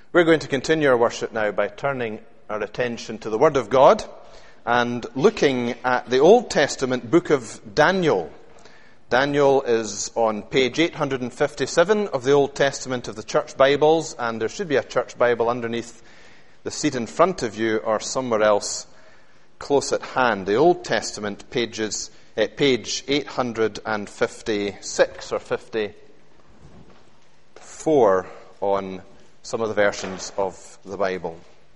We're going to continue our worship now by turning our attention to the Word of God and looking at the Old Testament book of Daniel. Daniel is on page 857 of the Old Testament of the Church Bibles, and there should be a Church Bible underneath the seat in front of you or somewhere else close at hand. The Old Testament page 856 or 54 on some of the versions of the Bible.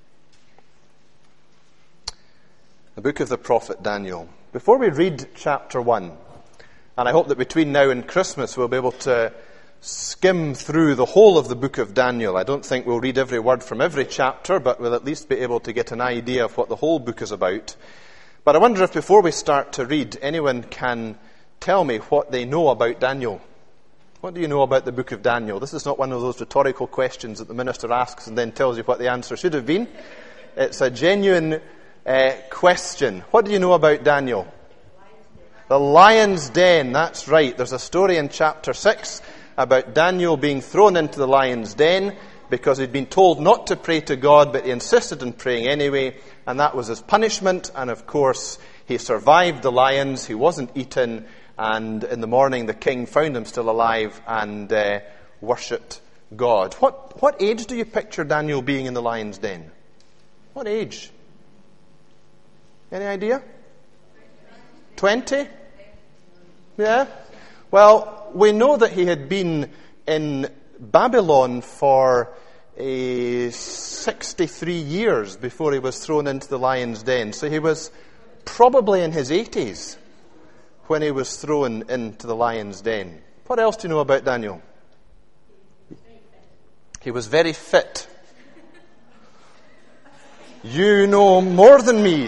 The book of the prophet Daniel. Before we read chapter 1, and I hope that between now and Christmas we'll be able to skim through the whole of the book of Daniel. I don't think we'll read every word from every chapter, but we'll at least be able to get an idea of what the whole book is about. But I wonder if before we start to read, anyone can tell me what they know about Daniel. What do you know about the book of Daniel? This is not one of those rhetorical questions that the minister asks and then tells you what the answer should have been. It's a genuine question. What do you know about Daniel? The lion's den, that's right. There's a story in chapter 6 about Daniel being thrown into the lion's den because he'd been told not to pray to God, but he insisted on praying anyway, and that was his punishment. And of course, he survived the lions, he wasn't eaten, and in the morning the king found him still alive and worshipped God. What age do you picture Daniel being in the lion's den? What age? Any idea? 20? Yeah? Well, we know that he had been in Babylon for 63 years before he was thrown into the lion's den. So he was probably in his 80s when he was thrown into the lion's den. What else do you know about Daniel? He was very fit. You know more than me.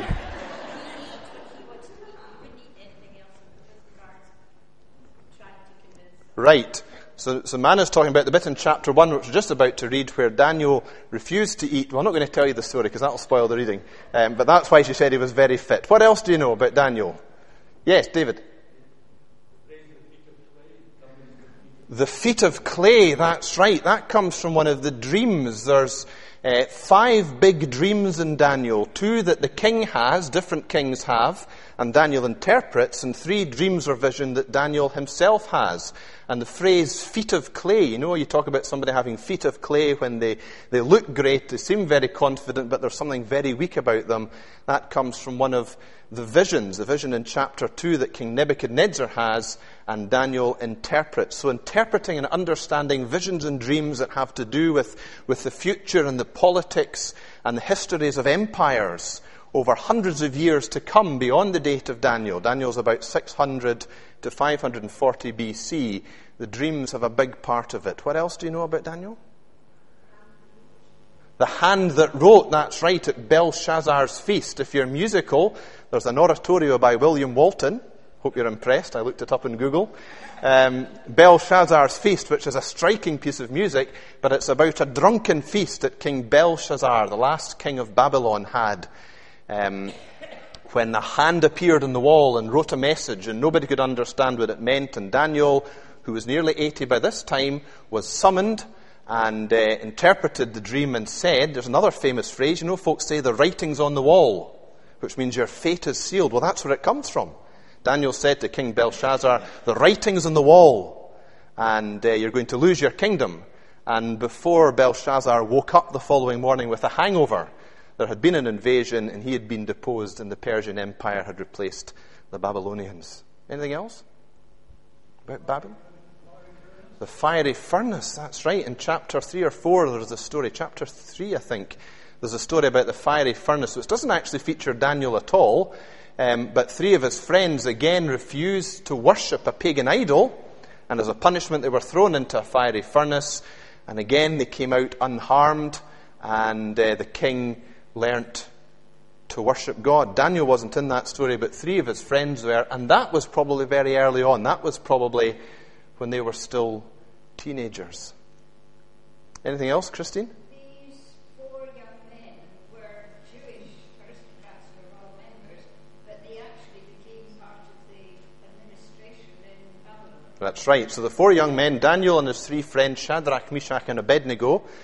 Right. So Man is talking about the bit in chapter 1, which we're just about to read, where Daniel refused to eat. Well, I'm not going to tell you the story because that'll spoil the reading. But that's why she said he was very fit. What else do you know about Daniel? Yes, David. The feet of clay, that's right. That comes from one of the dreams. There's 5 big dreams in Daniel. 2 that the king has, different kings have, and Daniel interprets, and 3 dreams or vision that Daniel himself has. And the phrase feet of clay, you talk about somebody having feet of clay when they look great, they seem very confident, but there's something very weak about them. That comes from one of the visions, the vision in chapter 2 that King Nebuchadnezzar has, and Daniel interprets. So interpreting and understanding visions and dreams that have to do with the future and the politics and the histories of empires over hundreds of years to come beyond the date of Daniel. Daniel's about 600 to 540 BC. The dreams have a big part of it. What else do you know about Daniel? The hand that wrote, that's right, at Belshazzar's feast. If you're musical, there's an oratorio by William Walton. Hope you're impressed. I looked it up on Google. Belshazzar's feast, which is a striking piece of music, but it's about a drunken feast that King Belshazzar, the last king of Babylon, had. When the hand appeared on the wall and wrote a message and nobody could understand what it meant, and Daniel, who was nearly 80 by this time, was summoned and interpreted the dream and said, there's another famous phrase, folks say the writing's on the wall, which means your fate is sealed. Well, that's where it comes from. Daniel said to King Belshazzar, the writing's on the wall, and you're going to lose your kingdom. And before Belshazzar woke up the following morning with a hangover, there had been an invasion and he had been deposed and the Persian Empire had replaced the Babylonians. Anything else about Babylon? The fiery furnace, that's right. In chapter 3 or 4 there's a story. Chapter 3, I think, there's a story about the fiery furnace, which doesn't actually feature Daniel at all. But 3 of his friends again refused to worship a pagan idol, and as a punishment they were thrown into a fiery furnace, and again they came out unharmed, and the king learnt to worship God. Daniel wasn't in that story, but 3 of his friends were, and that was probably very early on. That was probably when they were still teenagers. Anything else, Christine? These 4 young men were Jewish aristocrats who were all members, but they actually became part of the administration in Babylon. That's right. So the 4 young men, Daniel and his 3 friends, Shadrach, Meshach and Abednego,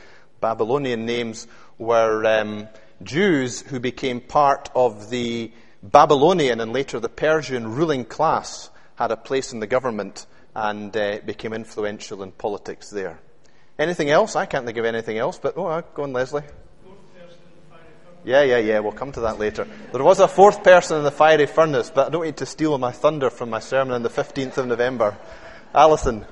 Babylonian names were Jews who became part of the Babylonian and later the Persian ruling class, had a place in the government and became influential in politics there. Anything else? I can't think of anything else, but go on, Leslie. Yeah, we'll come to that later. There was a fourth person in the fiery furnace, but I don't need to steal my thunder from my sermon on the 15th of November. Alison.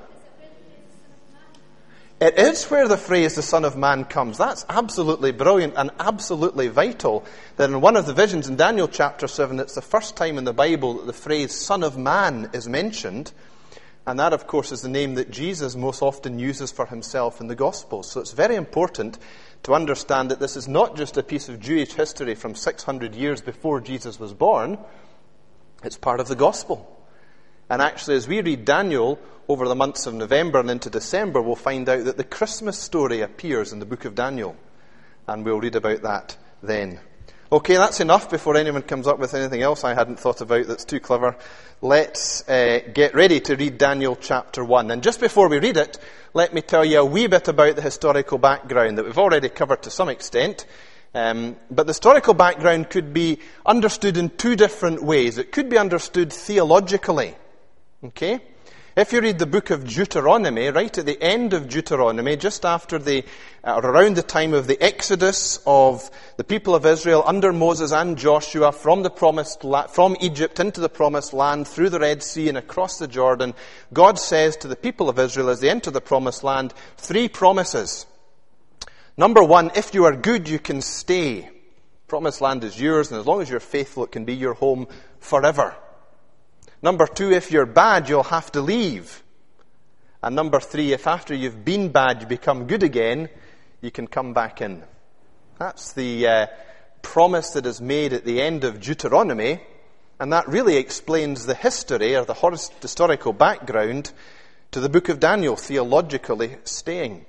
It is where the phrase the Son of Man comes. That's absolutely brilliant and absolutely vital. That in one of the visions in Daniel chapter 7, it's the first time in the Bible that the phrase Son of Man is mentioned. And that, of course, is the name that Jesus most often uses for himself in the Gospels. So it's very important to understand that this is not just a piece of Jewish history from 600 years before Jesus was born. It's part of the Gospel. And actually, as we read Daniel over the months of November and into December, we'll find out that the Christmas story appears in the book of Daniel. And we'll read about that then. Okay, that's enough before anyone comes up with anything else I hadn't thought about that's too clever. Let's get ready to read Daniel chapter 1. And just before we read it, let me tell you a wee bit about the historical background that we've already covered to some extent. But the historical background could be understood in two different ways. It could be understood theologically. Okay? If you read the book of Deuteronomy, right at the end of Deuteronomy, just after around the time of the exodus of the people of Israel under Moses and Joshua from Egypt into the promised land, through the Red Sea and across the Jordan, God says to the people of Israel as they enter the promised land, 3 promises. Number 1, if you are good, you can stay. Promised land is yours, and as long as you're faithful, it can be your home forever. Number 2, if you're bad, you'll have to leave. And number 3, if after you've been bad, you become good again, you can come back in. That's the promise that is made at the end of Deuteronomy, and that really explains the history or the historical background to the book of Daniel, theologically speaking.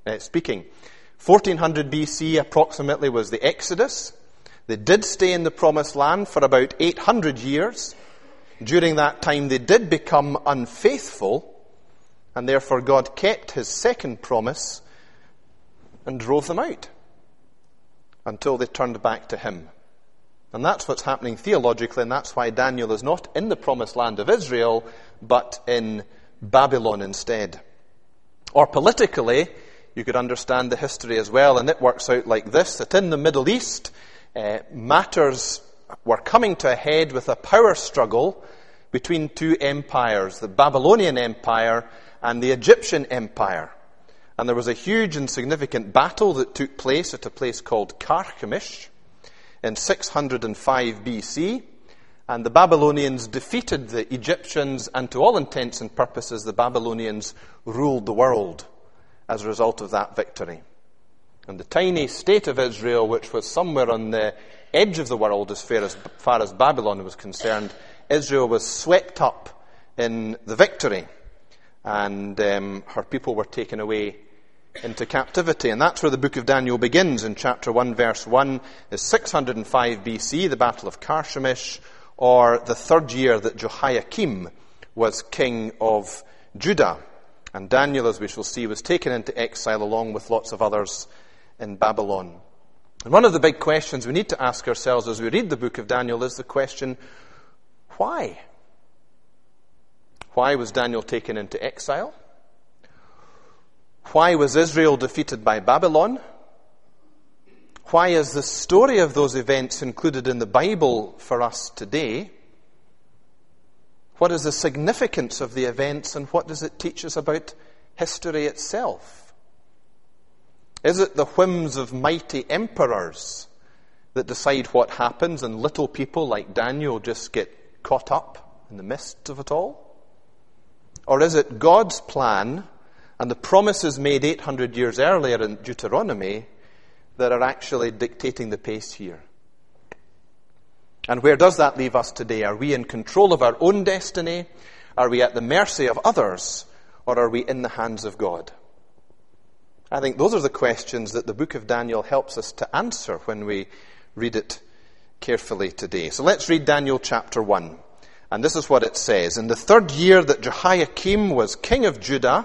1400 BC approximately was the Exodus. They did stay in the promised land for about 800 years. During that time, they did become unfaithful, and therefore God kept his second promise and drove them out until they turned back to him. And that's what's happening theologically, and that's why Daniel is not in the promised land of Israel, but in Babylon instead. Or politically, you could understand the history as well, and it works out like this, that in the Middle East, matters were coming to a head with a power struggle between 2 empires, the Babylonian Empire and the Egyptian Empire. And there was a huge and significant battle that took place at a place called Carchemish in 605 BC. And the Babylonians defeated the Egyptians, and to all intents and purposes, the Babylonians ruled the world as a result of that victory. And the tiny state of Israel, which was somewhere on the edge of the world as far as Babylon was concerned, Israel was swept up in the victory, and her people were taken away into captivity. And that's where the book of Daniel begins. In chapter 1, verse 1, is 605 BC, the Battle of Carchemish, or the 3rd year that Jehoiakim was king of Judah. And Daniel, as we shall see, was taken into exile along with lots of others in Babylon. And one of the big questions we need to ask ourselves as we read the book of Daniel is the question, why? Why was Daniel taken into exile? Why was Israel defeated by Babylon? Why is the story of those events included in the Bible for us today? What is the significance of the events, and what does it teach us about history itself? Is it the whims of mighty emperors that decide what happens, and little people like Daniel just get caught up in the midst of it all? Or is it God's plan and the promises made 800 years earlier in Deuteronomy that are actually dictating the pace here? And where does that leave us today? Are we in control of our own destiny? Are we at the mercy of others? Or are we in the hands of God? I think those are the questions that the book of Daniel helps us to answer when we read it carefully today. So let's read Daniel chapter 1. And this is what it says. In the 3rd year that Jehoiakim was king of Judah,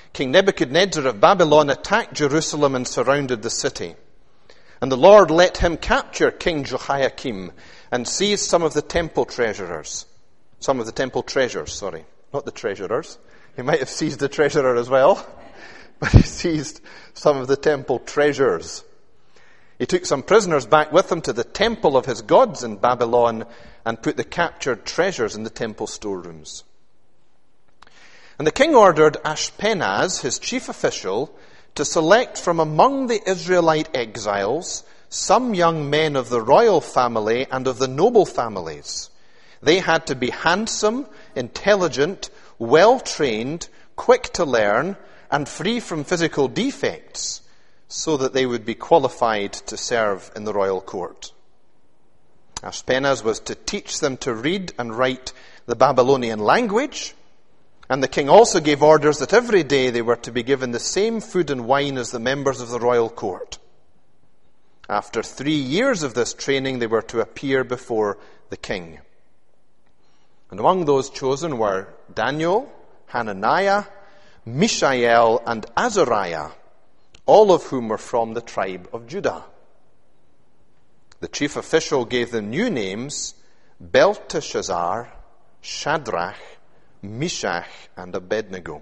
King Nebuchadnezzar of Babylon attacked Jerusalem and surrounded the city. And the Lord let him capture King Jehoiakim and seize some of the temple treasures. Not the treasurers. He might have seized the treasurer as well, but he seized some of the temple treasures. He took some prisoners back with him to the temple of his gods in Babylon and put the captured treasures in the temple storerooms. And the king ordered Ashpenaz, his chief official, to select from among the Israelite exiles some young men of the royal family and of the noble families. They had to be handsome, intelligent, well-trained, quick to learn, and free from physical defects, so that they would be qualified to serve in the royal court. Ashpenaz was to teach them to read and write the Babylonian language, and the king also gave orders that every day they were to be given the same food and wine as the members of the royal court. After 3 years of this training, they were to appear before the king. And among those chosen were Daniel, Hananiah, Mishael, and Azariah, all of whom were from the tribe of Judah. The chief official gave them new names: Belteshazzar, Shadrach, Meshach, and Abednego.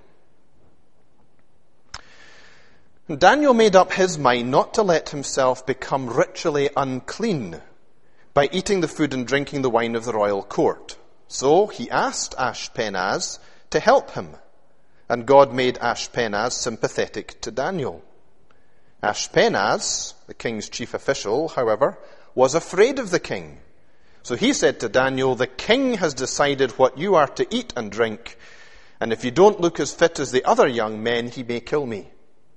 Daniel made up his mind not to let himself become ritually unclean by eating the food and drinking the wine of the royal court. So he asked Ashpenaz to help him, and God made Ashpenaz sympathetic to Daniel. Ashpenaz, the king's chief official, however, was afraid of the king. So he said to Daniel, "The king has decided what you are to eat and drink, and if you don't look as fit as the other young men, he may kill me."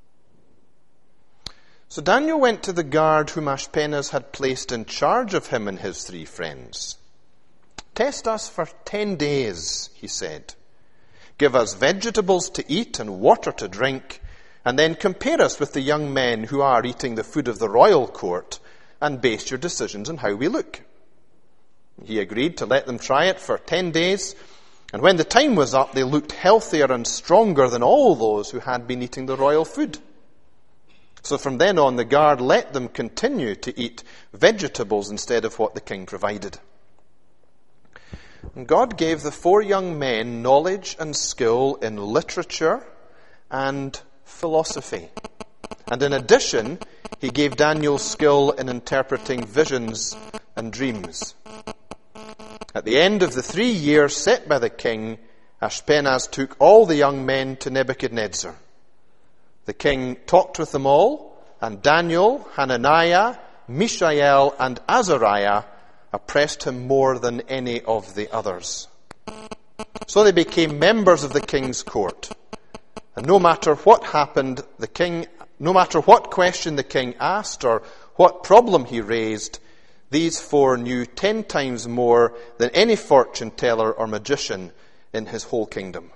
So Daniel went to the guard whom Ashpenaz had placed in charge of him and his 3 friends. "Test us for 10 days, he said. "Give us vegetables to eat and water to drink, and then compare us with the young men who are eating the food of the royal court, and base your decisions on how we look." He agreed to let them try it for 10 days, and when the time was up, they looked healthier and stronger than all those who had been eating the royal food. So from then on, the guard let them continue to eat vegetables instead of what the king provided. And God gave the 4 young men knowledge and skill in literature and philosophy. And in addition, he gave Daniel skill in interpreting visions and dreams. At the end of the 3 years set by the king, Ashpenaz took all the young men to Nebuchadnezzar. The king talked with them all, and Daniel, Hananiah, Mishael, and Azariah oppressed him more than any of the others. So they became members of the king's court. And no matter what happened, no matter what question the king asked or what problem he raised, these 4 knew 10 times more than any fortune teller or magician in his whole kingdom.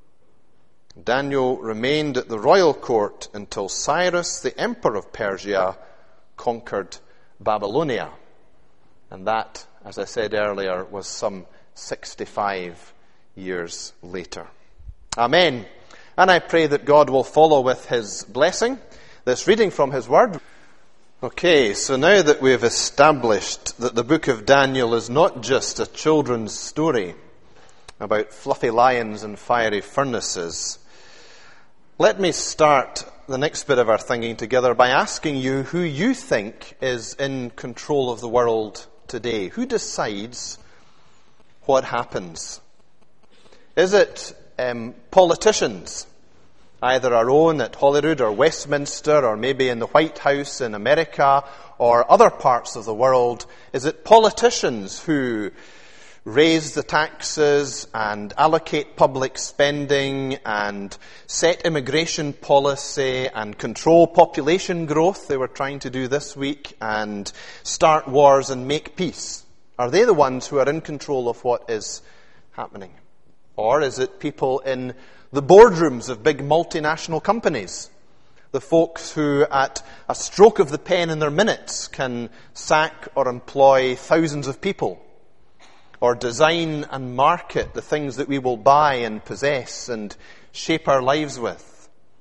Daniel remained at the royal court until Cyrus, the emperor of Persia, conquered Babylonia. And that, as I said earlier, was some 65 years later. Amen. And I pray that God will follow with his blessing this reading from his word. Okay, so now that we have established that the book of Daniel is not just a children's story about fluffy lions and fiery furnaces, let me start the next bit of our thinking together by asking you who you think is in control of the world today. Who decides what happens? Is it politicians, either our own at Holyrood or Westminster or maybe in the White House in America or other parts of the world? Is it politicians who raise the taxes and allocate public spending and set immigration policy and control population growth? They were trying to do this week, and start wars and make peace. Are they the ones who are in control of what is happening? Or is it people in the boardrooms of big multinational companies? The folks who, at a stroke of the pen in their minutes, can sack or employ thousands of people, or design and market the things that we will buy and possess and shape our lives with?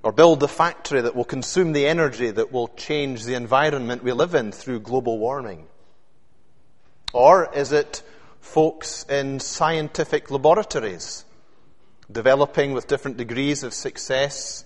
Or build the factory that will consume the energy that will change the environment we live in through global warming? Or is it folks in scientific laboratories developing with different degrees of success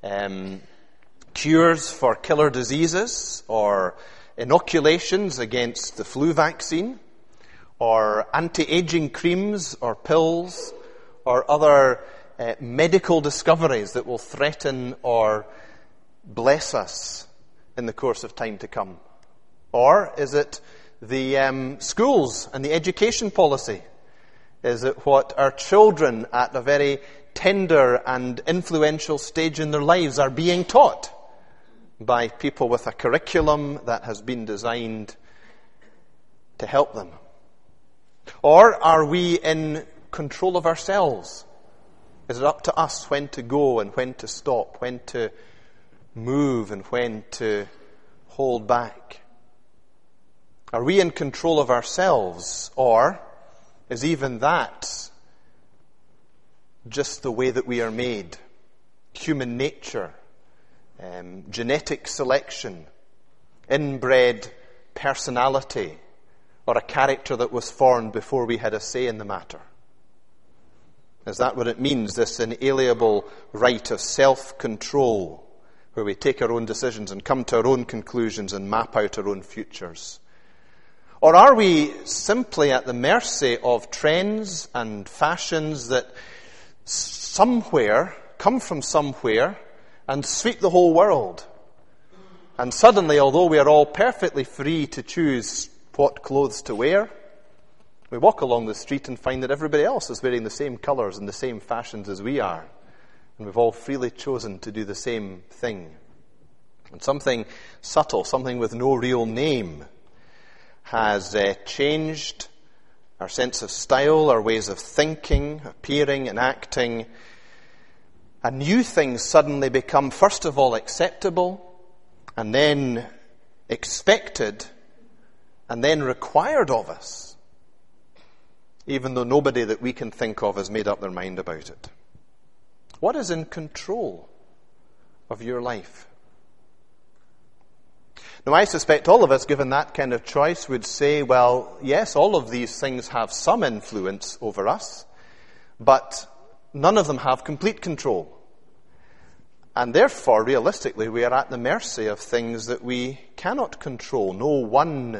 cures for killer diseases, or inoculations against the flu vaccine, or anti-aging creams or pills, or other medical discoveries that will threaten or bless us in the course of time to come? Or is it the schools and the education policy? Is it what our children at a very tender and influential stage in their lives are being taught by people with a curriculum that has been designed to help them? Or are we in control of ourselves? Is it up to us when to go and when to stop, when to move and when to hold back? Are we in control of ourselves, or is even that just the way that we are made? Human nature, genetic selection, inbred personality, or a character that was formed before we had a say in the matter? Is that what it means, this inalienable right of self-control, where we take our own decisions and come to our own conclusions and map out our own futures? Or are we simply at the mercy of trends and fashions that come from somewhere and sweep the whole world? And suddenly, although we are all perfectly free to choose what clothes to wear, we walk along the street and find that everybody else is wearing the same colours and the same fashions as we are. And we've all freely chosen to do the same thing. And something subtle, something with no real name, has changed our sense of style, our ways of thinking, appearing and acting. And new things suddenly become, first of all, acceptable, and then expected, and then required of us, even though nobody that we can think of has made up their mind about it. What is in control of your life? Now, I suspect all of us, given that kind of choice, would say, well, yes, all of these things have some influence over us, but none of them have complete control. And therefore, realistically, we are at the mercy of things that we cannot control. No one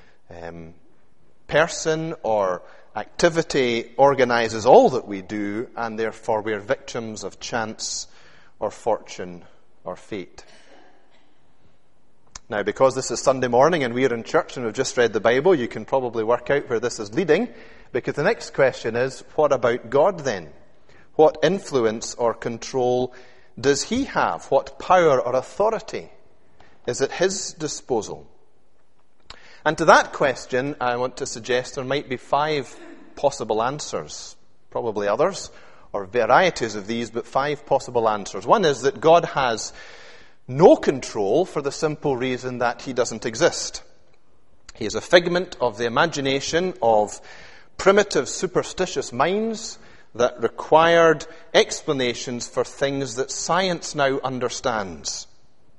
person or activity organizes all that we do, and therefore we are victims of chance or fortune or fate. Now, because this is Sunday morning and we are in church and we've just read the Bible, you can probably work out where this is leading, because the next question is, what about God then? What influence or control does he have? What power or authority is at his disposal? And to that question, I want to suggest there might be 5 possible answers, probably others, or varieties of these, but 5 possible answers. One is that God has no control for the simple reason that he doesn't exist. He is a figment of the imagination of primitive, superstitious minds that required explanations for things that science now understands.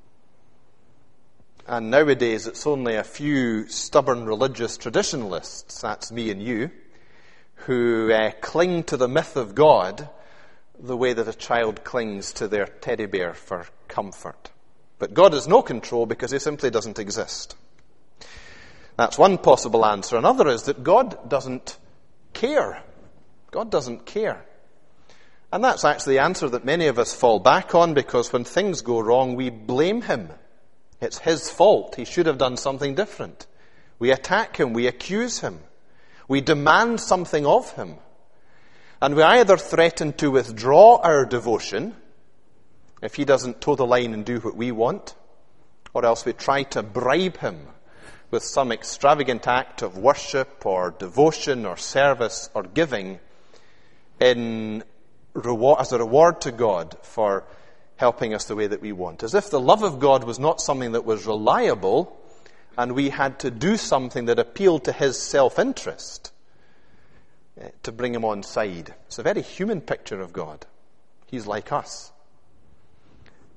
And nowadays it's only a few stubborn religious traditionalists, that's me and you, who cling to the myth of God the way that a child clings to their teddy bear for comfort. But God has no control because he simply doesn't exist. That's one possible answer. Another is that God doesn't care. God doesn't care. And that's actually the answer that many of us fall back on, because when things go wrong, we blame him. It's his fault. He should have done something different. We attack him. We accuse him. We demand something of him. And we either threaten to withdraw our devotion if he doesn't toe the line and do what we want, or else we try to bribe him with some extravagant act of worship or devotion or service or giving as a reward to God for helping us the way that we want. As if the love of God was not something that was reliable and we had to do something that appealed to his self-interest to bring him on side. It's a very human picture of God. He's like us.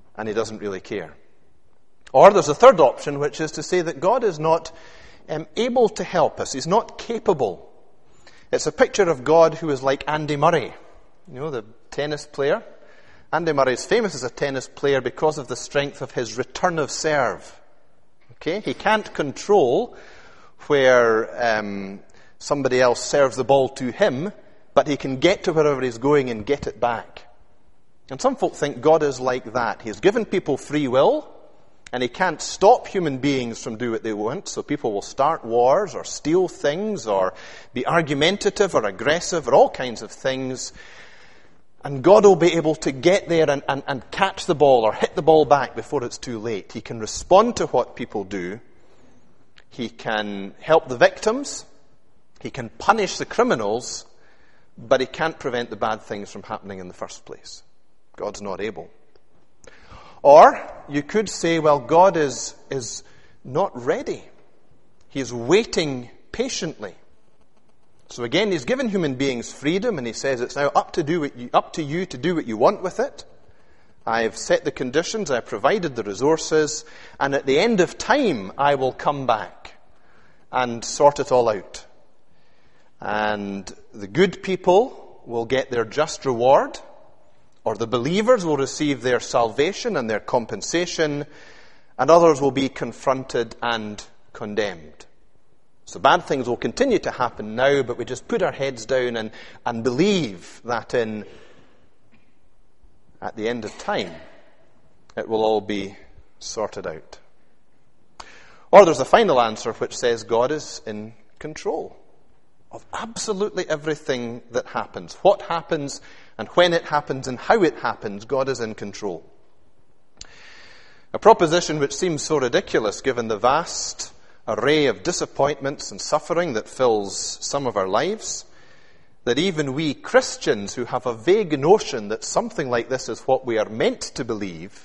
and he doesn't really care. Or there's a third option, which is to say that God is not able to help us. He's not capable. It's a picture of God who is like Andy Murray, the tennis player. Andy Murray is famous as a tennis player because of the strength of his return of serve. Okay? He can't control where somebody else serves the ball to him, but he can get to wherever he's going and get it back. And some folk think God is like that. He's given people free will, and he can't stop human beings from doing what they want, so people will start wars or steal things or be argumentative or aggressive or all kinds of things. And God will be able to get there and catch the ball or hit the ball back before it's too late. He can respond to what people do. He can help the victims. He can punish the criminals, but he can't prevent the bad things from happening in the first place. God's not able. Or you could say, well, God is not ready. He is waiting patiently. So again, he's given human beings freedom, and he says it's now up to you to do what you want with it. I've set the conditions, I've provided the resources, and at the end of time, I will come back and sort it all out. And the good people will get their just reward, or the believers will receive their salvation and their compensation, and others will be confronted and condemned. So bad things will continue to happen now, but we just put our heads down and believe that at the end of time, it will all be sorted out. Or there's a final answer which says God is in control of absolutely everything that happens. What happens and when it happens and how it happens, God is in control. A proposition which seems so ridiculous given the vast array of disappointments and suffering that fills some of our lives, that even we Christians who have a vague notion that something like this is what we are meant to believe,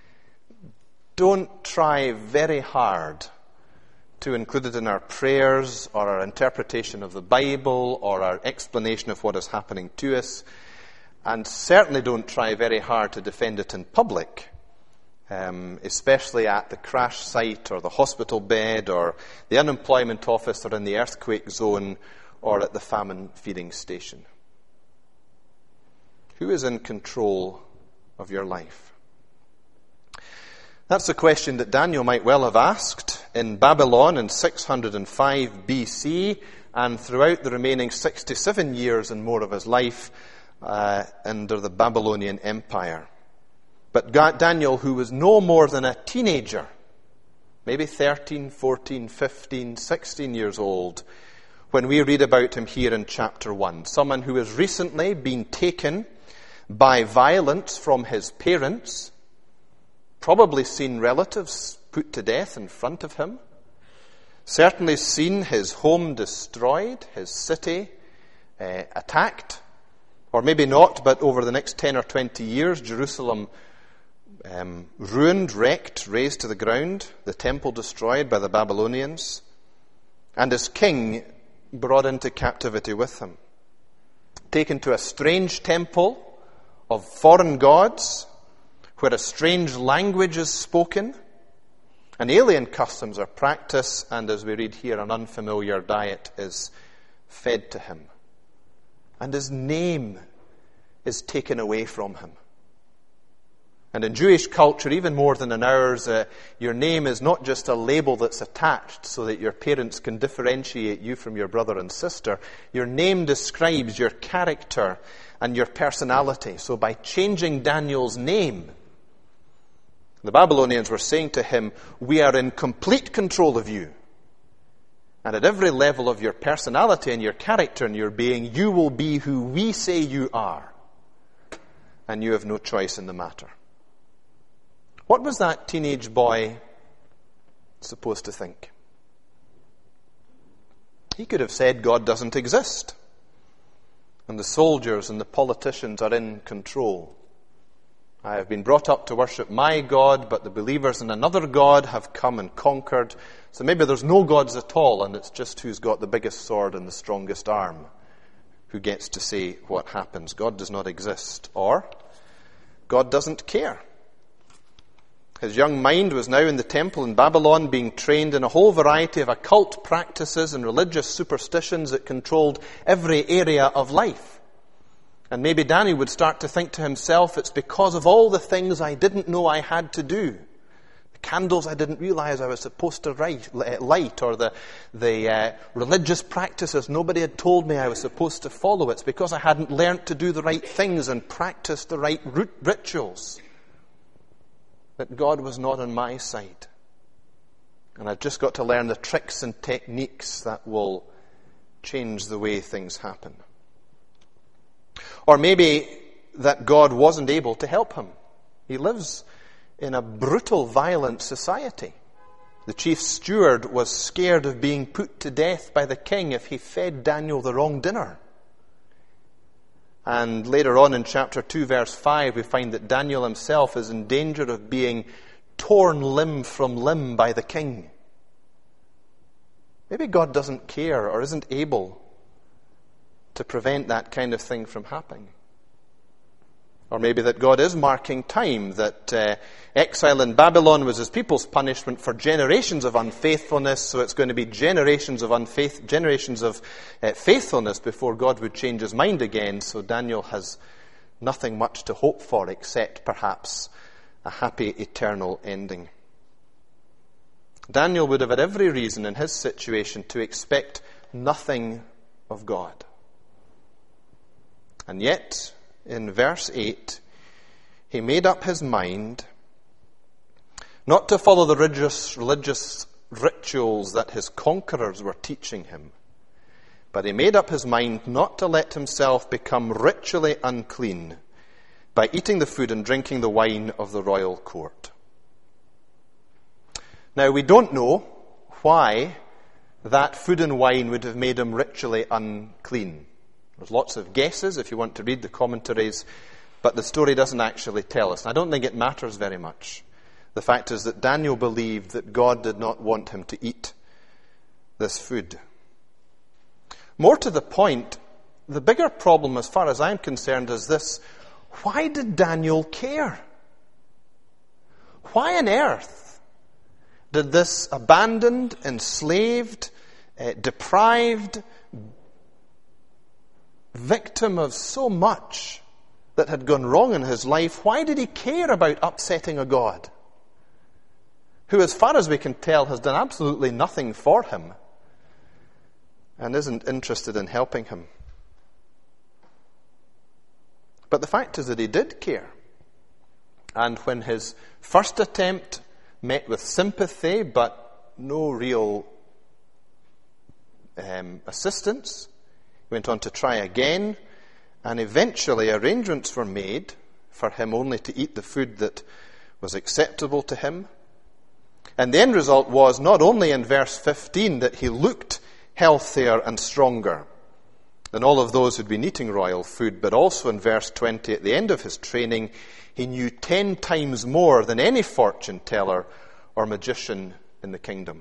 don't try very hard to include it in our prayers or our interpretation of the Bible or our explanation of what is happening to us, and certainly don't try very hard to defend it in public, especially at the crash site or the hospital bed or the unemployment office or in the earthquake zone or at the famine feeding station. Who is in control of your life? That's a question that Daniel might well have asked in Babylon in 605 BC and throughout the remaining 67 years and more of his life under the Babylonian Empire. But Daniel, who was no more than a teenager, maybe 13, 14, 15, 16 years old, when we read about him here in chapter 1, someone who has recently been taken by violence from his parents, probably seen relatives put to death in front of him, certainly seen his home destroyed, his city attacked, or maybe not, but over the next 10 or 20 years, Jerusalem ruined, wrecked, razed to the ground, the temple destroyed by the Babylonians, and his king brought into captivity with him. Taken to a strange temple of foreign gods, where a strange language is spoken, and alien customs are practiced, and as we read here, an unfamiliar diet is fed to him. And his name is taken away from him. And in Jewish culture, even more than in ours, your name is not just a label that's attached so that your parents can differentiate you from your brother and sister. Your name describes your character and your personality. So by changing Daniel's name, the Babylonians were saying to him, we are in complete control of you. And at every level of your personality and your character and your being, you will be who we say you are. And you have no choice in the matter. What was that teenage boy supposed to think? He could have said God doesn't exist, and the soldiers and the politicians are in control. I have been brought up to worship my God, but the believers in another God have come and conquered. So maybe there's no gods at all, and it's just who's got the biggest sword and the strongest arm who gets to say what happens. God does not exist, or God doesn't care. His young mind was now in the temple in Babylon, being trained in a whole variety of occult practices and religious superstitions that controlled every area of life. And maybe Daniel would start to think to himself, it's because of all the things I didn't know I had to do. The candles I didn't realize I was supposed to light, or the religious practices nobody had told me I was supposed to follow. It's because I hadn't learnt to do the right things and practiced the right rituals that God was not on my side. And I've just got to learn the tricks and techniques that will change the way things happen. Or maybe that God wasn't able to help him. He lives in a brutal, violent society. The chief steward was scared of being put to death by the king if he fed Daniel the wrong dinner. And later on in chapter 2, verse 5, we find that Daniel himself is in danger of being torn limb from limb by the king. Maybe God doesn't care or isn't able to prevent that kind of thing from happening. Or maybe that God is marking time, that exile in Babylon was his people's punishment for generations of unfaithfulness, so it's going to be generations of faithfulness before God would change his mind again. So Daniel has nothing much to hope for except perhaps a happy eternal ending. Daniel would have had every reason in his situation to expect nothing of God. And yet, in verse 8, he made up his mind not to follow the religious rituals that his conquerors were teaching him, but he made up his mind not to let himself become ritually unclean by eating the food and drinking the wine of the royal court. Now, we don't know why that food and wine would have made him ritually unclean. There's lots of guesses if you want to read the commentaries, but the story doesn't actually tell us. And I don't think it matters very much. The fact is that Daniel believed that God did not want him to eat this food. More to the point, the bigger problem as far as I'm concerned is this: why did Daniel care? Why on earth did this abandoned, enslaved, deprived, victim of so much that had gone wrong in his life, why did he care about upsetting a God who, as far as we can tell, has done absolutely nothing for him and isn't interested in helping him? But the fact is that he did care. And when his first attempt met with sympathy but no real assistance, he went on to try again, and eventually arrangements were made for him only to eat the food that was acceptable to him. And the end result was not only in verse 15 that he looked healthier and stronger than all of those who'd been eating royal food, but also in verse 20, at the end of his training, he knew 10 times more than any fortune teller or magician in the kingdom.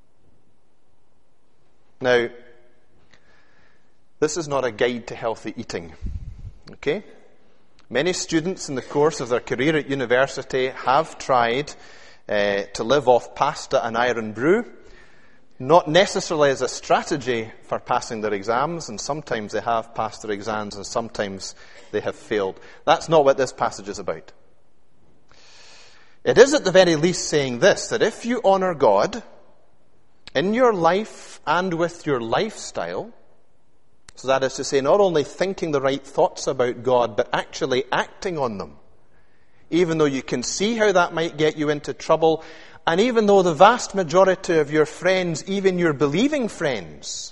Now, this is not a guide to healthy eating, okay? Many students in the course of their career at university have tried to live off pasta and iron brew, not necessarily as a strategy for passing their exams, and sometimes they have passed their exams and sometimes they have failed. That's not what this passage is about. It is at the very least saying this, that if you honor God in your life and with your lifestyle, so that is to say, not only thinking the right thoughts about God, but actually acting on them, even though you can see how that might get you into trouble, and even though the vast majority of your friends, even your believing friends,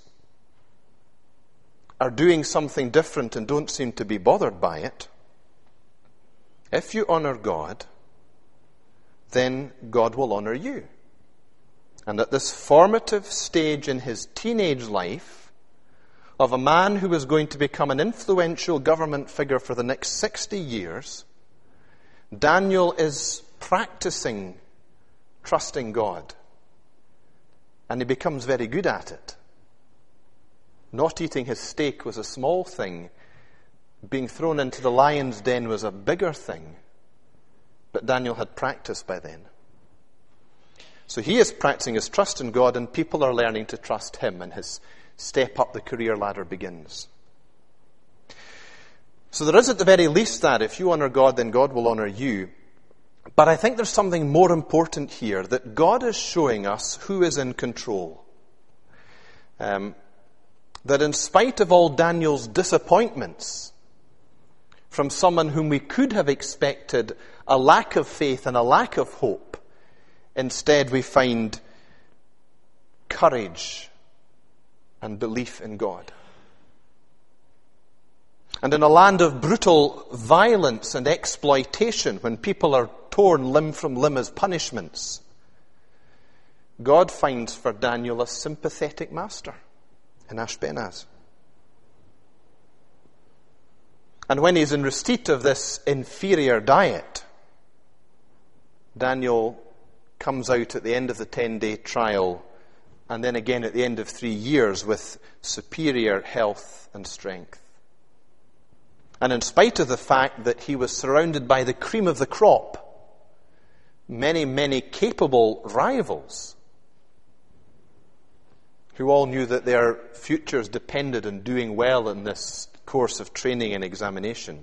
are doing something different and don't seem to be bothered by it, if you honor God, then God will honor you. And at this formative stage in his teenage life, of a man who was going to become an influential government figure for the next 60 years, Daniel is practicing trusting God. And he becomes very good at it. Not eating his steak was a small thing. Being thrown into the lion's den was a bigger thing. But Daniel had practice by then. So he is practicing his trust in God, and people are learning to trust him, and his step up the career ladder begins. So there is at the very least that if you honor God, then God will honor you. But I think there's something more important here, that God is showing us who is in control. That in spite of all Daniel's disappointments from someone whom we could have expected a lack of faith and a lack of hope, instead we find courage and belief in God. And in a land of brutal violence and exploitation, when people are torn limb from limb as punishments, God finds for Daniel a sympathetic master in Ashpenaz. And when he's in receipt of this inferior diet, Daniel comes out at the end of the 10-day trial, and then again at the end of 3 years with superior health and strength. And in spite of the fact that he was surrounded by the cream of the crop, many, many capable rivals who all knew that their futures depended on doing well in this course of training and examination,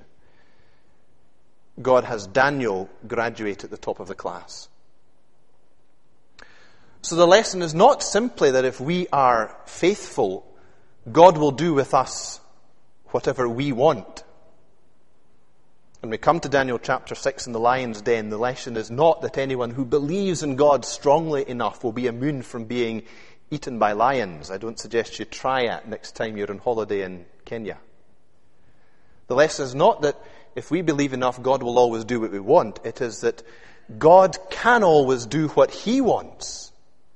God has Daniel graduate at the top of the class. So the lesson is not simply that if we are faithful, God will do with us whatever we want. When we come to Daniel chapter 6 in the lion's den, the lesson is not that anyone who believes in God strongly enough will be immune from being eaten by lions. I don't suggest you try it next time you're on holiday in Kenya. The lesson is not that if we believe enough, God will always do what we want. It is that God can always do what he wants.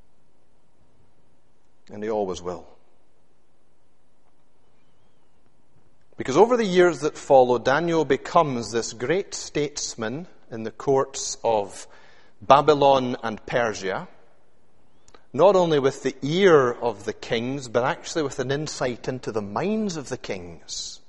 And he always will. Because over the years that follow, Daniel becomes this great statesman in the courts of Babylon and Persia, not only with the ear of the kings, but actually with an insight into the minds of the kings.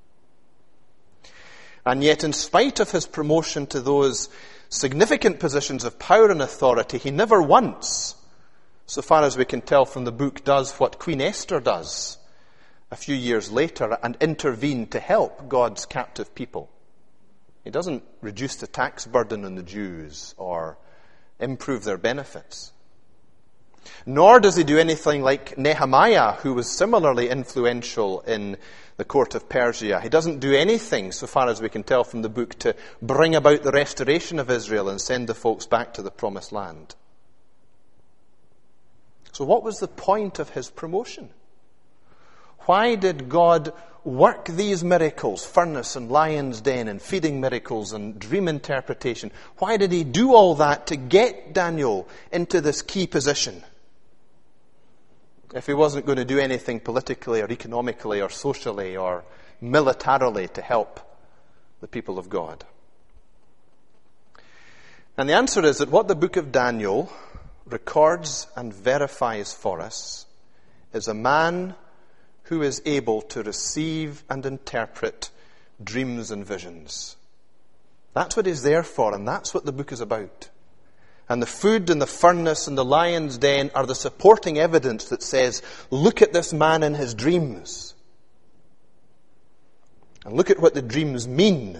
And yet, in spite of his promotion to those significant positions of power and authority, he never once, so far as we can tell from the book, does what Queen Esther does a few years later and intervene to help God's captive people. He doesn't reduce the tax burden on the Jews or improve their benefits. Nor does he do anything like Nehemiah, who was similarly influential in the court of Persia. He doesn't do anything, so far as we can tell from the book, to bring about the restoration of Israel and send the folks back to the promised land. So what was the point of his promotion? Why did God work these miracles, furnace and lion's den and feeding miracles and dream interpretation? Why did he do all that to get Daniel into this key position? If he wasn't going to do anything politically or economically or socially or militarily to help the people of God. And the answer is that what the book of Daniel records and verifies for us is a man who is able to receive and interpret dreams and visions. That's what he's there for, and that's what the book is about. And the food and the furnace and the lion's den are the supporting evidence that says, look at this man in his dreams. And look at what the dreams mean.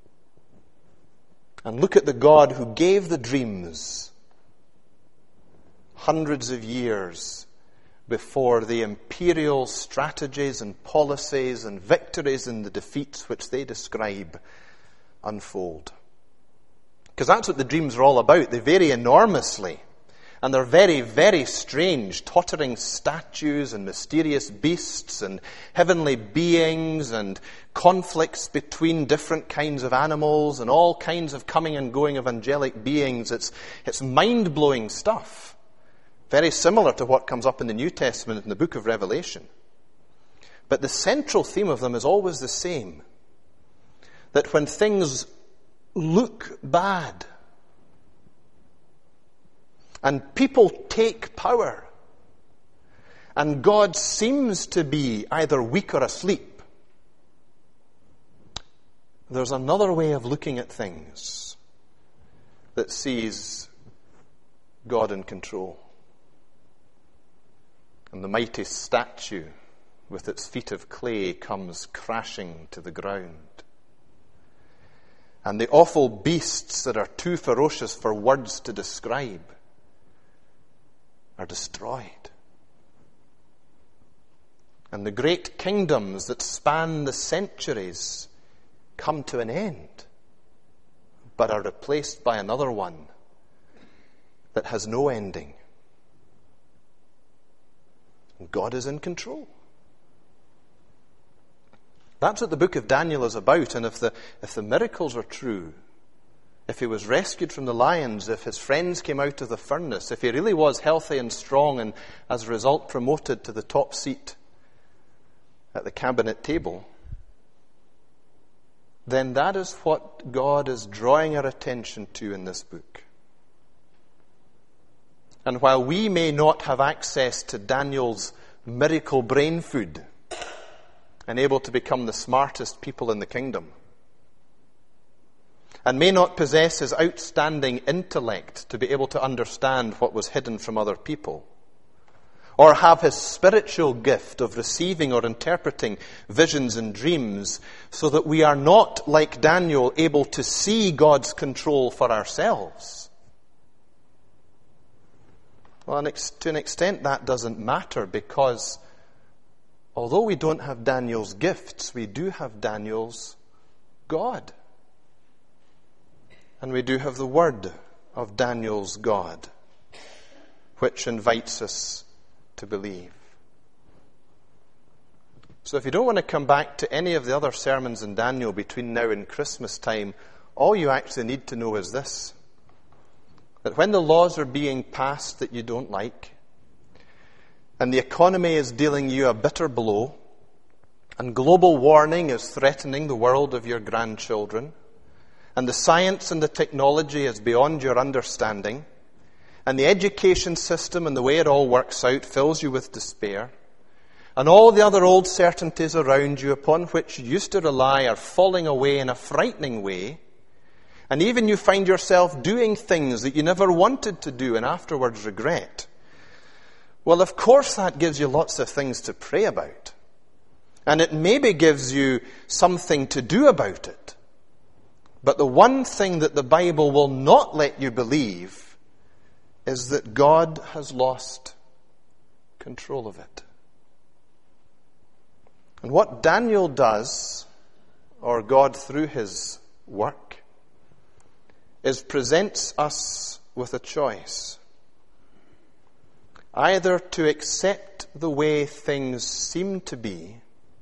And look at the God who gave the dreams hundreds of years before the imperial strategies and policies and victories and the defeats which they describe unfold. Because that's what the dreams are all about. They vary enormously. And they're very, very strange, tottering statues and mysterious beasts and heavenly beings and conflicts between different kinds of animals and all kinds of coming and going of angelic beings. It's mind-blowing stuff. Very similar to what comes up in the New Testament in the book of Revelation. But the central theme of them is always the same. That when things look bad and people take power and God seems to be either weak or asleep, there's another way of looking at things. that sees God in control. And the mighty statue with its feet of clay comes crashing to the ground. And the awful beasts that are too ferocious for words to describe are destroyed. And the great kingdoms that span the centuries come to an end, but are replaced by another one that has no ending. And God is in control. That's what the book of Daniel is about. And if the miracles are true, if he was rescued from the lions, if his friends came out of the furnace, if he really was healthy and strong and as a result promoted to the top seat at the cabinet table, then that is what God is drawing our attention to in this book. And while we may not have access to Daniel's miracle brain food and able to become the smartest people in the kingdom, and may not possess his outstanding intellect to be able to understand what was hidden from other people, or have his spiritual gift of receiving or interpreting visions and dreams, so that we are not, like Daniel, able to see God's control for ourselves. Well, to an extent that doesn't matter, because although we don't have Daniel's gifts, we do have Daniel's God. And we do have the word of Daniel's God, which invites us to believe. So if you don't want to come back to any of the other sermons in Daniel between now and Christmas time, all you actually need to know is this: that when the laws are being passed that you don't like, and the economy is dealing you a bitter blow, and global warming is threatening the world of your grandchildren, and the science and the technology is beyond your understanding, and the education system and the way it all works out fills you with despair, and all the other old certainties around you upon which you used to rely are falling away in a frightening way, and even you find yourself doing things that you never wanted to do and afterwards regret, well, of course that gives you lots of things to pray about. And it maybe gives you something to do about it. But the one thing that the Bible will not let you believe is that God has lost control of it. And what Daniel does, or God through his work, is presents us with a choice. Either to accept the way things seem to be,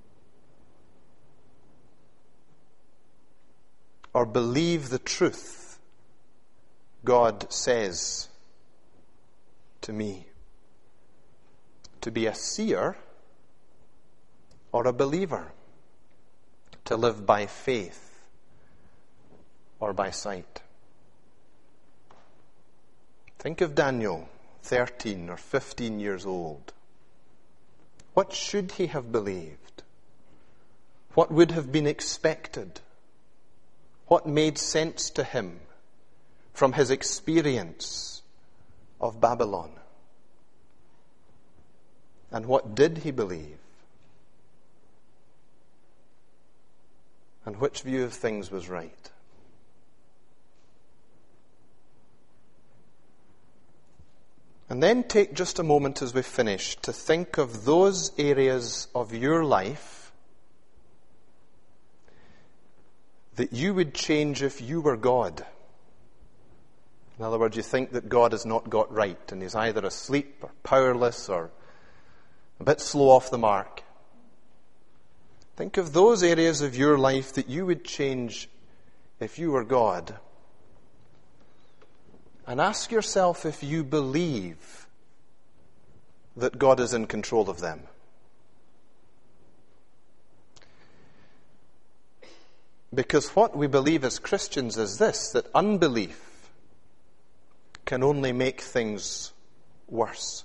or believe the truth God says to me. To be a seer or a believer. To live by faith or by sight. Think of Daniel, 13 or 15 years old. What should he have believed? What would have been expected? What made sense to him from his experience of Babylon? And what did he believe? And which view of things was right? And then take just a moment as we finish to think of those areas of your life that you would change if you were God. In other words, you think that God has not got right and he's either asleep or powerless or a bit slow off the mark. Think of those areas of your life that you would change if you were God. And ask yourself if you believe that God is in control of them. Because what we believe as Christians is this, that unbelief can only make things worse.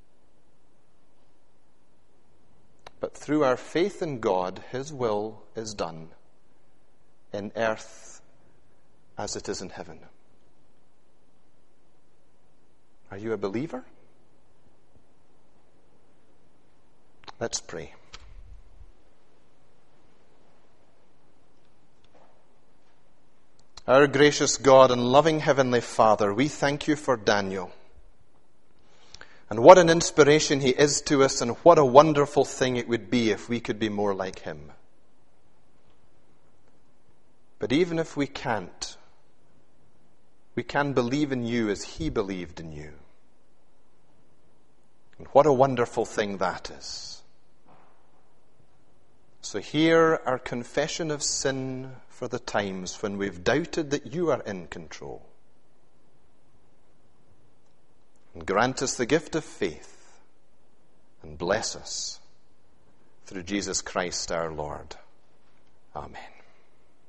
But through our faith in God, his will is done in earth as it is in heaven. Are you a believer? Let's pray. Our gracious God and loving Heavenly Father, we thank you for Daniel. And what an inspiration he is to us, and what a wonderful thing it would be if we could be more like him. But even if we can't, we can believe in you as he believed in you. And what a wonderful thing that is. So hear our confession of sin for the times when we've doubted that you are in control. And grant us the gift of faith, and bless us through Jesus Christ our Lord. Amen.